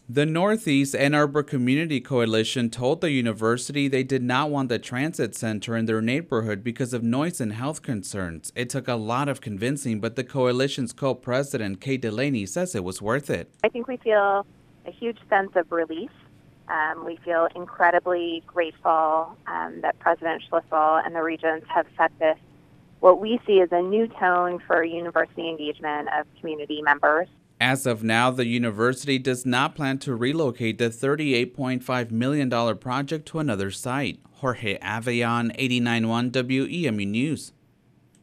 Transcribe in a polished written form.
The Northeast Ann Arbor Community Coalition told the university they did not want the transit center in their neighborhood because of noise and health concerns. It took a lot of convincing, but the coalition's co-president, Kate Delaney, says it was worth it. I think we feel a huge sense of relief. We feel incredibly grateful that President Schlissel and the Regents have set this, what we see as a new tone for university engagement of community members. As of now, the university does not plan to relocate the $38.5 million project to another site. Jorge Aveillon, 89.1 WEMU News.